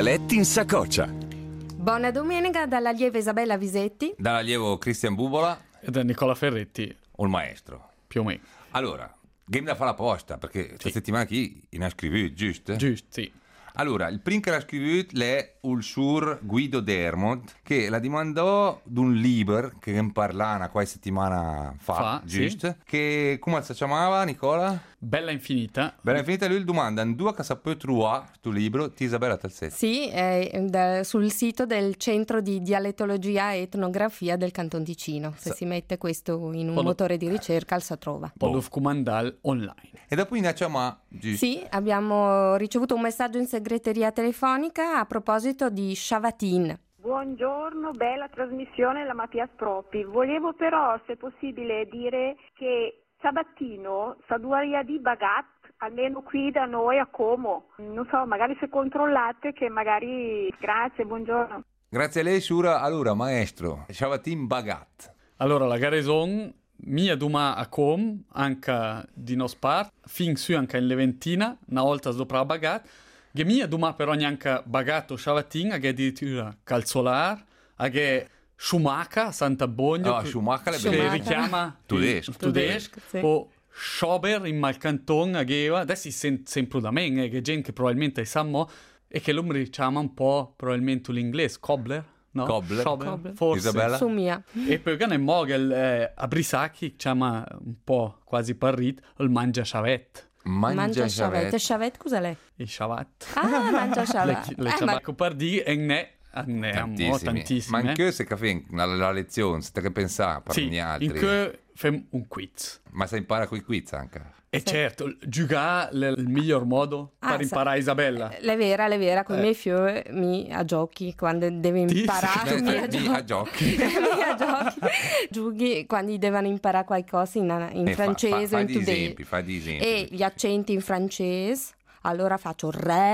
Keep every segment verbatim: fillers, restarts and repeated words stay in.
Dialetti in saccoccia. Buona domenica dall'allieva Isabella Visetti. Dall'allievo Cristian Bubola. E da Nicola Ferretti. O il maestro. Più o meno. Allora, game da fare apposta, perché questa Sì. settimana qui ne ha scritto, giusto? Giusto, sì. Allora, il primo che l'ha scritto è il sur Guido Dermot, che la dimandò d'un libro che ne parlava qualche settimana fa, Fa, giusto? sì. Che come si chiamava, Nicola? Bella infinita. Bella infinita, lui domanda, due che sapete trovare questo libro, ti Isabella Talsetti. Sì, è da- sul sito del Centro di Dialettologia e Etnografia del Canton Ticino. Se Sa- si mette questo in un Poi lo- motore di ricerca, sa trova. Poi Boh. lo comandare online. E dopo in chiama, giusto? Sì, abbiamo ricevuto un messaggio in segreteria telefonica a proposito di Shavatin. Buongiorno, bella trasmissione la Mattias Propi. Volevo però, se possibile, dire che Sabattino sa due di Bagat, almeno qui da noi a Como. Non so, magari se controllate che magari... Grazie, buongiorno. Grazie a lei, Sura. Allora, maestro, Shavatin Bagat. Allora, la gareson mia duma a com, anche di nos part, fin su anche in Leventina, una volta sopra a Bagat, che mia duma però neanche Bagat o Shavatin, che addirittura Calzolar, che Schumacher, Santa Bogno, No, Schumacher è che Schumacher. richiama Tudesco. il Tudesco, Sì. o Schober in Malcanton, che adesso si sempre da me, che gente che probabilmente sa mo, e che lo richiama un po' probabilmente l'inglese, Cobbler, no? Cobbler. Schober, Cobbler. forse. Isabella? Su mia. E poi che ne mogel eh, a Brisacchi chiama un po' quasi parrit il mangia chavet. Mangia, Mangia Shavet. Shavet. Shavet cosa l'è? Il chavat. Ah, mangia Le, Shavet. le Eh, chavat ma- che pardi e ne ne amo tantissime. Ma anche se caffè la, la lezione, stai che pensare per Sì, gli altri. in che fem un quiz. Ma si impara con i quiz anche. E certo, giocare è il miglior modo Ah, per imparare Isabella. L'è vera, l'è vera, con i Eh. miei fiori mi a giochi, quando devi Ti- imparare Sì, mi sì, a mi giochi. a giochi. Mi a giochi. Giochi quando devono imparare qualcosa in, in Eh, fa- francese fa, o fa in di tedesco. esempi, fa di esempi. E gli accenti in francese, allora faccio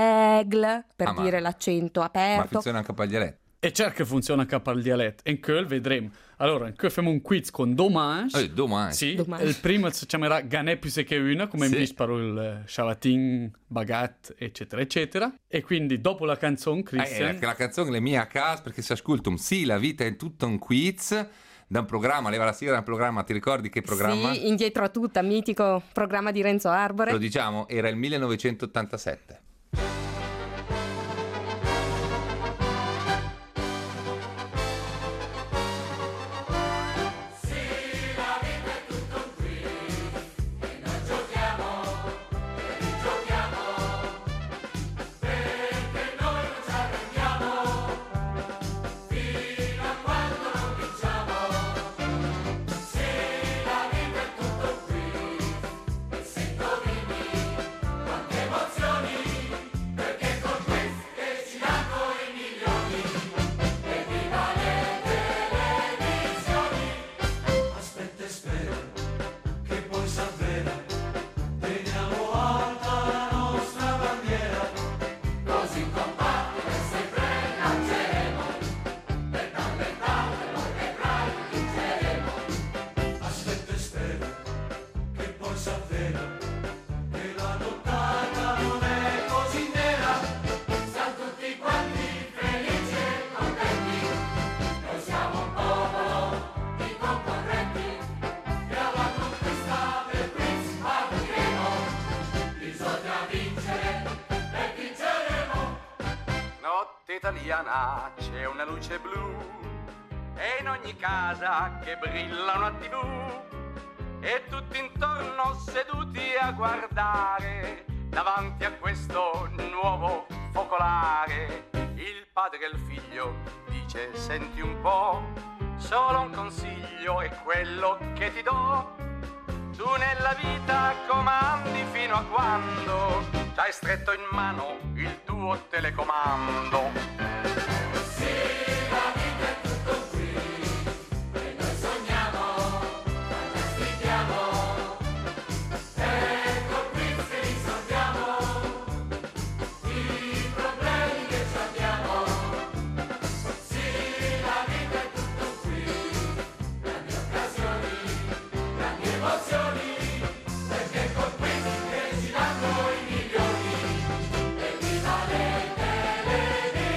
regle per Ah, ma- dire l'accento Ma aperto. funziona anche per gli dialetti. E certo che funziona anche per il dialetto. E in quel vedremo. Allora, in quel facciamo un quiz con domani. Eh, domani. Sì, Domani. il primo si chiamerà Ganè più se che una, come Sì. in visparo il Shavatin, Bagat, eccetera, eccetera. E quindi dopo la canzone, Eh, Christian, la, la canzone è mia a casa perché si ascolta un sì, la vita è tutto un quiz da un programma, leva la sigla da un programma, ti ricordi che programma? Sì, indietro a tutta, mitico programma di Renzo Arbore. Lo diciamo, era il millenovecentottantasette. Aspetta e spera che poi s'avvera, teniamo alta la nostra bandiera, così compatti che sempre lanceremo, lentamente noi vedrai vinceremo. Aspetta e spera che poi s'avvera, che la nottata non è così nera, siamo tutti quanti felici e contenti, noi siamo un popolo di concorrenti e alla conquista del quiz partiremo. Bisogna vincere e vinceremo. Notte italiana c'è una luce blu e in ogni casa che brilla una tivù e tutti intorno seduti a guardare davanti a questo nuovo focolare. Il padre al figlio dice: senti un po', solo un consiglio è quello che ti do. Tu nella vita comandi fino a quando c'hai stretto in mano il tuo telecomando. Perché col quiz che ci danno i milioni e viva le televisioni.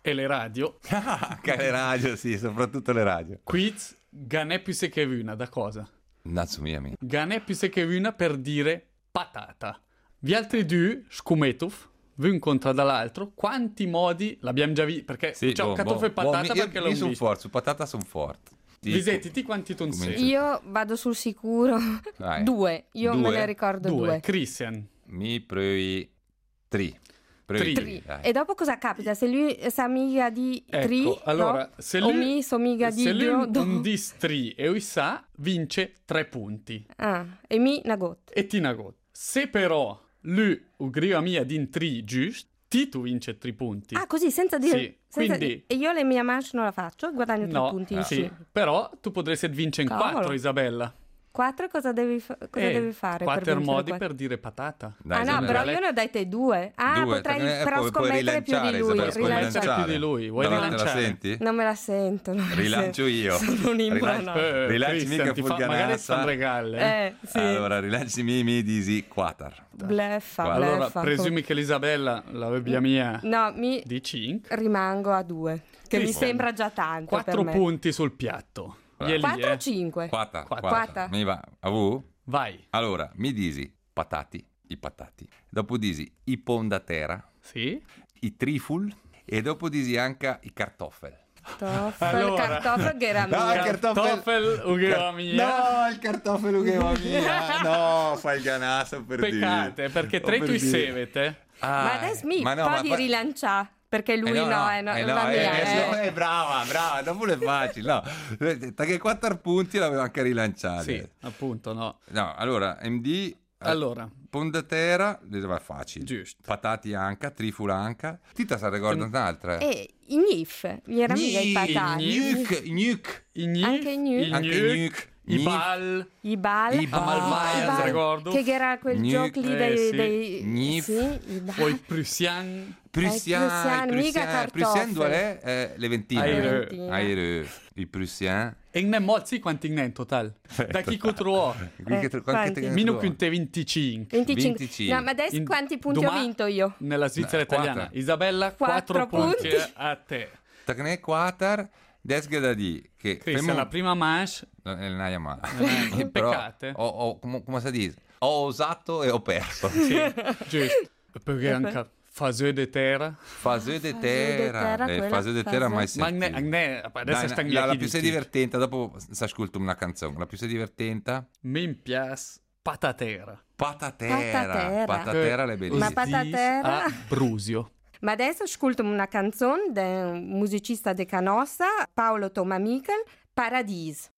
e le radio. Che le radio, sì, soprattutto le radio. Quiz Ganè più se che una, da cosa? Natsumiyami. Ganè più se che una per dire patata. Vi altri due, scumetuf, vi incontra dall'altro. Quanti modi l'abbiamo già visto? Perché Sì, c'ho boh, catofo boh, e patata boh, mi- perché io, l'ho io sono visto. forte, su patata sono forte. Tipo, Visetti, ti quanti ton Cominci. sei? Io vado sul sicuro. Dai. Due. Io Due? me ne ricordo Due. due. Christian. Mi provi tri. Provi Tri. tri, dai. E dopo cosa capita? Se lui sa mica di Ecco, tri, allora, no? se o lui, mi so mica di se lui dio, un, do- un dis tri e lui sa, vince tre punti. Ah, e mi una got. E ti nagot. Se però lui ugriva mia din tri giusto, ti tu vince tre punti. Ah, così, senza dire... Sì, senza- quindi- E io le mie manche non la faccio, guadagno tre No, punti. no. sì, però tu potresti vincere in Cavolo. quattro, Isabella. Quattro cosa devi, fa- cosa Eh, devi fare? quattro per vincere modi quattro? per dire patata. Dai, Ah no, Isabella. però io ne ho date due. Ah, Due, potrei perché- però puoi- puoi scommettere più di rilanciare, lui. Isabella, puoi rilanciare. rilanciare. più di lui, vuoi No, te la rilanciare? senti? Non me la sento. non me la Rilancio sento. io. Sono un Rilancio- impronato. Eh, Rilanci Christian, mica ti fa, magari Fulganassa. ti fanno regale. eh. Eh, sì. Allora, rilanci mi, mi disi quattro. Bleffa, Guarda, Allora, bleffa. presumi che l'Isabella, la vebbia mia, No, mi di cinque. rimango a due. Che mi Christian, sembra già tanto Quattro per me. punti sul piatto. Bravo. Ieli, Quattro o eh. cinque? Quattro. Quattro. Quattro. Mi va. A vu? Vai. Allora, mi disi patati, i patati. Dopo disi i pondatera, Sì. i triful e dopo disi anche i cartoffel. Kartoffel, Allora. kartoffel che era No, mia. il cartoffel- Kartoffel, ugeva mia. No, il cartofelo che va via. No, fai il ganasso per dire. Peccate, perché Oh, tre per tu dire. sevete. Ah, Ma adesso mi ma no, un ma po' di fa- rilanciare. Perché lui Eh no, è no, eh la no, mia. eh, eh. eh, brava, brava, dopo le facili, no. Perché quattro punti l'avevo anche rilanciato. Sì, appunto, no. No, allora, M D, eh, Allora, pondatera, va facile. Giusto. Patati anche, trifula anche. Tita sa ricorda un'altra. E i gnif, gli era mica i patati. Gnuc, gnuc, i gnif, Anche i gnif. i Anche gnif, gnuc, i gnif. bal, I bal. I bal. a Malvaia, I bal. se ricordo. Che era quel Gnif. gioco lì Eh, dei... sì. dei Gnif. Sì, i bal. poi Prussian, Prussian, Prussian, i mica Prussian, Prussian cartoffel. dove è? Eh, le ventine. Aire. Ventina. Aire. I Prussian. e ne molti quanti ne in total. Da chi contro Qui che- Eh, quanti quanti? te- Meno tu- più te venticinque. venticinque. venticinque. No, ma adesso In- quanti punti ho domani- vinto io? Nella Svizzera No, quattro. italiana. Isabella, Quattro quattro punti punti. a te. Tacne quattro, desga da di che Cristian, femo- la prima manche, No, eh, non è mai. Eh, Però peccate. ho, ho- come, come si dice? Ho osato e ho perso. sì, giusto. Perché anche fase de terra. Fase de de terra, terra, eh, quella fase de terra fase- mai Ma sentita. ne, ne, adesso Dai, sta la, la più sei divertente, dopo si ascolta una canzone, la più sei divertente, Mi piace patatera. patatera, Patatera. patatera le Ma bellissime. patatera? A Brusio. Ma adesso ascolto una canzone di un musicista de Canossa, Paolo Toma Michel, Paradis.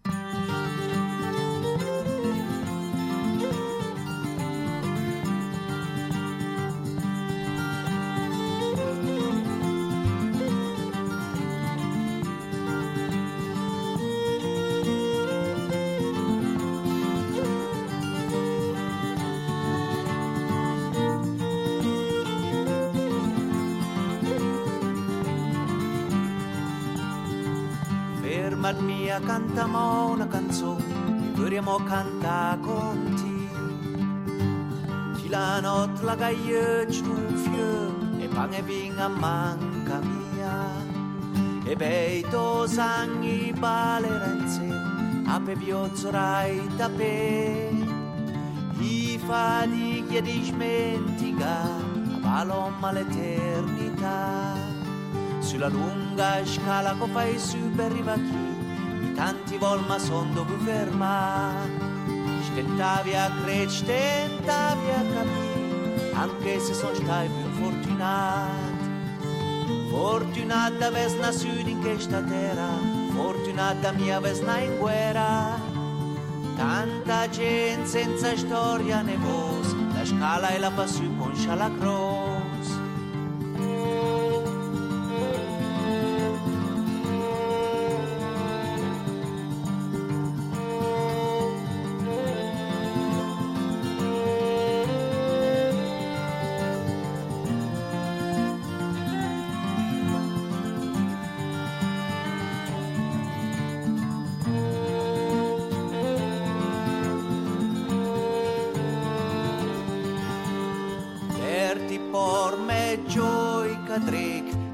Fermarmi a cantamo una canzone, vorremmo cantare con te. Ti la notte la gagliaccia d'un fiore, e pan e vin a manca mia. E bei dos anni balerenze, a pe piozzerai da pe. I fadiglie di smentica, a paloma l'eternità. Sulla lunga scala che fai su per arrivare qui, i tanti vol ma son dove fermare. Stentavi a credere, stentavi a capire, anche se sono stati più fortunati. Fortunata aves nasciuto in questa terra, fortunata mia aves na in guerra. Tanta gente senza storia né voce, la scala e la passù con la croce.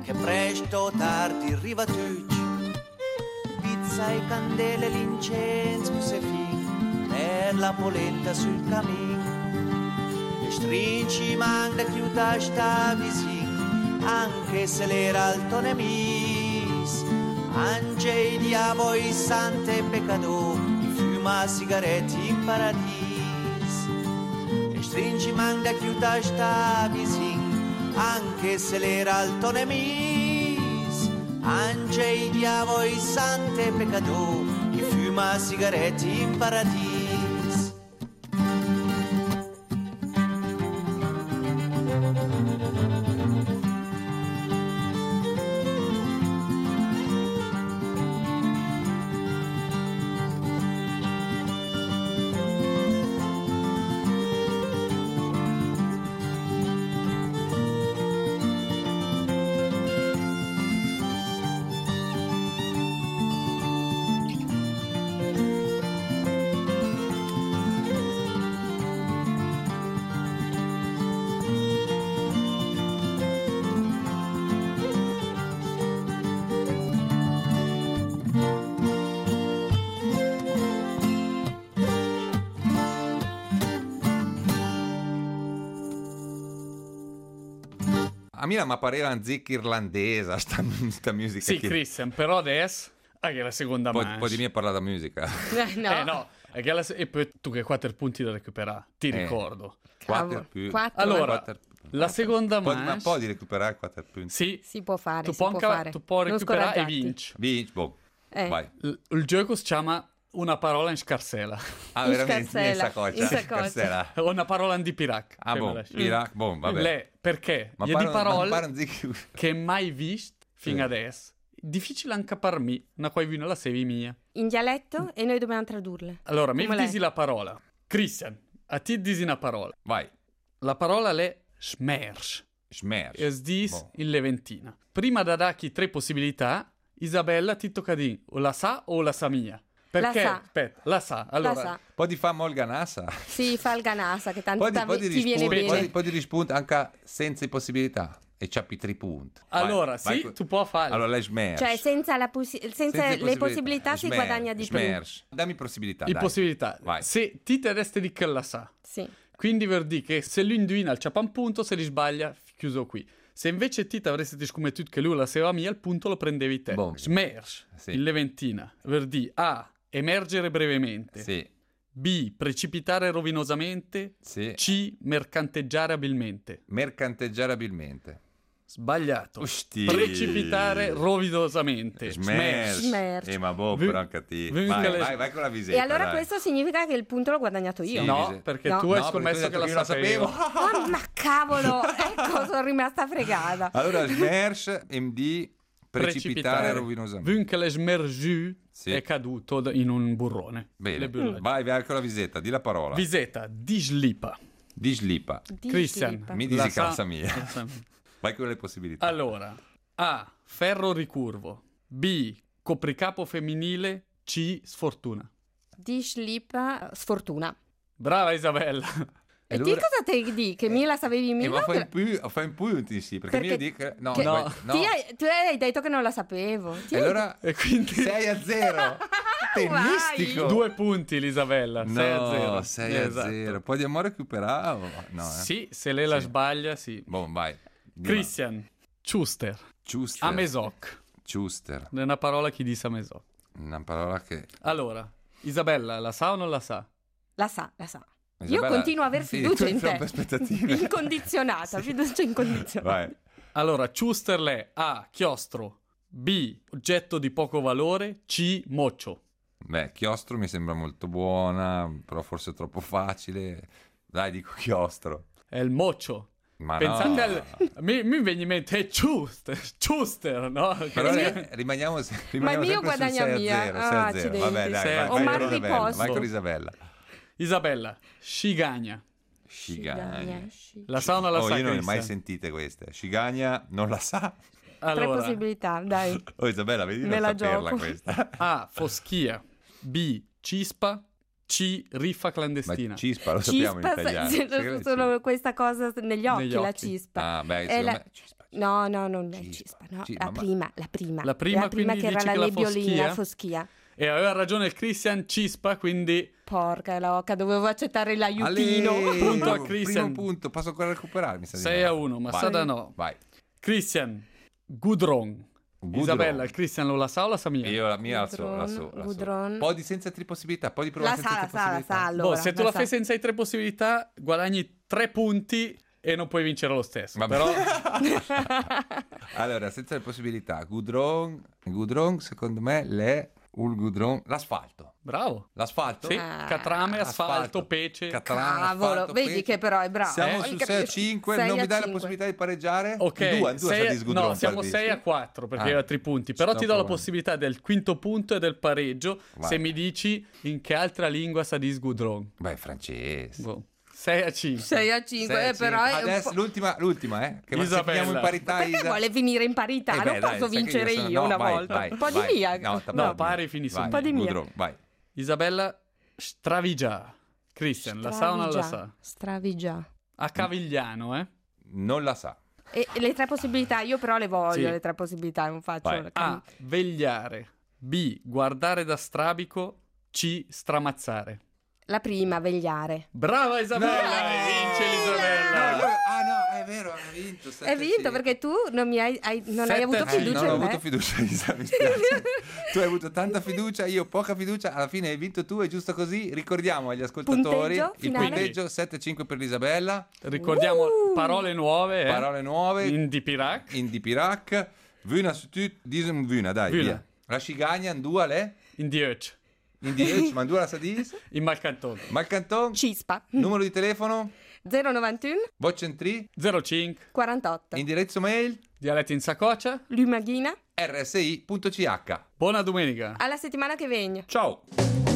che presto o tardi arriva tucci. Pizza e candele, l'incenso se fin per la polenta sul cammin. E strinci manda chiuda sta vicin, anche se l'era alto nemis. Angeli, diavoli, sante peccato, chi fuma sigaretti in paradis. E stringi manda chiuda sta vicin, anche se l'era alto nemis. Angeli, diavoli, sante peccato, chi fuma sigaretti in paradis. A me mi pareva un zic irlandese, sta, sta musica. Sì, che... Christian, però adesso è che la seconda Poi, manche. poi di me parla da musica. Eh, no. Eh no, è che la... e poi tu che quattro punti da recuperare, ti Eh. ricordo. Cavolo. Quattro più. Quattro. Allora, Quattro- la seconda Poi, ma manche... poi di recuperare quattro punti. Sì, Si può fare, tu si puoi, può anche- fare. tu puoi Non recuperare e scoraggiarti. vinci. Vinci, boh. Eh. Vai. Il, il gioco si chiama Una parola in scarsela. Ah, In veramente? scarsella, In saccoccia. in saccoccia. Scarsella. O una parola in di Pirac. Ah, che me boh. lasci. Iraq, boh, vabbè. Le, perché? Ma Io di pare- ma parole pare un zic- che mai visto fino Sì. adesso. Difficile anche per me, una qua viene la sevi mia. In dialetto e noi dobbiamo tradurle. Allora, mi Come lei? disi la parola. Christian, a ti disi una parola. Vai. La parola è smersh. Smersh. E dis Boh. in leventina. Prima da darti tre possibilità, Isabella ti tocca di o la sa o la sa mia. Perché? sa. Aspetta, la sa. Allora, La sa. Poi di fa molga nasa. Sì, fa il ganasa, che tanto Poi di, ta- poi di ti viene rispunta, bene. poi di, poi di rispunta anche senza possibilità. E c'appi tre punti. Vai, allora vai sì, co- tu puoi farlo. Allora lei smersh. Cioè, senza, la possi- senza le possibilità si Smersh, guadagna di più. smersh. Dammi possibilità. In dai. possibilità. Vai. Se ti te resti di che la sa. Sì. Quindi vuol dire che se lui indovina il ciapa un punto, se li sbaglia, chiuso qui. Se invece ti avresti scommettuto che lui la seva mia, il punto lo prendevi te. Boh. Smersh, Sì. in leventina, vuol dire A, emergere brevemente. Sì, B, precipitare rovinosamente. sì. C, mercanteggiare abilmente. Mercanteggiare abilmente. Sbagliato. Usti. Precipitare rovinosamente. Smersh. Smersh. Eh, ma boh, Vi- però anche te. vi- Vai, vi- vai, vai con la visetta. E allora dai. questo significa che il punto l'ho guadagnato io. Sì. No, Sì. perché No. tu hai No, scommesso perché tu che hai la detto che io sapevo. Oh, ma cavolo, ecco, sono rimasta fregata. Allora, smersh, M D, precipitare rovinosamente. Winkele smergiù Sì. è caduto d- in un burrone. Bene, Le burrone. vai, vai con la visetta, di la parola. Viseta, dislipa. Di slipa. Di Christian. slip. Mi La dici sa- casa mia. Vai con le possibilità. Allora, A, ferro ricurvo. B, copricapo femminile. C, sfortuna. Di slip, sfortuna. Brava Isabella. E allora- ti cosa te di? Che me la sapevi Eh, mia? ma No, fai che- un, pu- fai un punti, sì, perché, Perché- io dico... No, che- vai- No. no. Ti hai- tu hai detto che non la sapevo. Ti E hai- allora E quindi sei a zero. Tennistico. due punti l'Isabella. sei a zero. No, sei a Esatto. zero. Poi di amore recuperato? No, eh. Sì, se lei la Sì. sbaglia, sì. Boh, vai. Di Christian, Schuster. ma- Schuster. Amesoc. Schuster. È una parola che dice Amesoc. Una parola che... Allora, Isabella, la sa o non la sa? La sa, la sa. Io Isabella- continuo a aver sì, fiducia tu in troppe te. aspettative. Incondizionata, fiducia incondizionata. Vai. Allora, Schuster è A, chiostro. B, oggetto di poco valore. C, moccio. Beh, chiostro mi sembra molto buona, però forse è troppo facile. Dai, dico chiostro. È il moccio. Ma Pensate no. al... Mi, mi viene in mente è Schuster, Schuster, no? Però Che- ri- rimaniamo, Ma rimaniamo il mio sempre sul guadagna sei a mia. zero, Ah, sei a zero. accidenti. Vabbè, dai, Sei- vai, Ho vai, mal con di Isabella, posto. vai con Isabella. Isabella, scigagna. Scigagna. La sa o non la Oh, sa? io non le ho mai Christian? sentite queste. Scigagna non la sa. Tre Allora, possibilità, dai. Oh, Isabella, vedi di Me non la saperla gioco. questa. A, foschia. B, cispa. C, riffa Ma clandestina. cispa, lo sappiamo in Cispa, italiano. se- Sai che se- è solo questa cosa negli occhi, Negli la occhi. cispa. Ah, beh, È secondo la- me cispa. No, no, non è Cispa. cispa, no. Ci- la, ma- prima, la prima, La prima, prima quindi che era dici la che la nebbiolina, foschia? foschia. E aveva ragione il Christian Cispa, quindi Porca loca, dovevo accettare l'aiutino. Ale, Punto a primo Christian. punto, posso ancora recuperarmi? sta di sei no? a uno, ma Vai. Sada no. Vai. Christian, Gudrun. Gudrun. Isabella, il Christian lo la sa o la sa mia? Io la mia la so, la Gudrun, so, la so. Gudrun. Un po' di senza tre possibilità, poi di La provare sa, senza la tre sa, la possibilità. sa, allora. Boh, se tu la sa. fai senza i tre possibilità, guadagni tre punti e non puoi vincere lo stesso. Vabbè. Però Allora, senza le possibilità, Gudrun, Gudrun secondo me le un Gudrun, l'asfalto. bravo. L'asfalto? Sì, Ah. catrame, asfalto, pece. Catrame, Cavolo, asfalto, vedi pece. che però è bravo. Siamo eh? su Capisci? sei a cinque, sei non a mi dai la cinque. possibilità di pareggiare? Ok, due, due sei- sa di Gudrun, no, siamo per sei dire. a quattro perché Ah. hai altri punti. Però Sto ti do la provando. possibilità del quinto punto e del pareggio Vai. se mi dici in che altra lingua sa di Gudrun. Beh, francese. Boh. sei a cinque. sei a cinque, sei a eh, però cinque. è un Adesso po'... l'ultima, l'ultima, eh? Che se Isabella. finiamo in parità, Perché Isa- vuole finire in parità? Eh beh, non dai, posso sai che vincere sono- io no, una vai, volta. vai, un po' vai. di mia. No, No, vai. pari finisce Vai, un po' di mia. Gudrun, vai. Isabella Stravigia. Christian, la sa o non la sa? Stravigia. A Cavigliano, eh? Non la sa. E e le tre possibilità, io però le voglio, Sì. le tre possibilità, non faccio... Vai. la- A. Vegliare. B. Guardare da strabico. C. Stramazzare. La prima, vegliare. Brava Isabella! No! E vince No, l'Isabella! io- ah no, è vero, hai vinto. sette Hai vinto cinque. perché tu non, mi hai, hai- non hai Sette avuto a cinque. Eh, fiducia non ho in me. avuto fiducia, Isa, mi spiace. Tu hai avuto tanta fiducia, io poca fiducia, alla fine hai vinto tu, è giusto così. Ricordiamo agli ascoltatori Punteggio il finale? punteggio sette a cinque per l'Isabella, Ricordiamo Uh! parole nuove, eh? parole nuove, In Dipirac. in Dipirac, Vuna su tu, diesem Vuna, dai, Vuna. via. La Scigagna, Andua, le, In Dieuc. in Diec, Mandua la Sadis, In Malcanton. Malcanton, Cispa. numero di telefono, zero novantuno Vocentri, zero cinque. quarantotto. indirizzo mail, Dialetti in saccoccia. Lumaghina. r s i punto c h. Buona domenica. Alla settimana che viene. Ciao!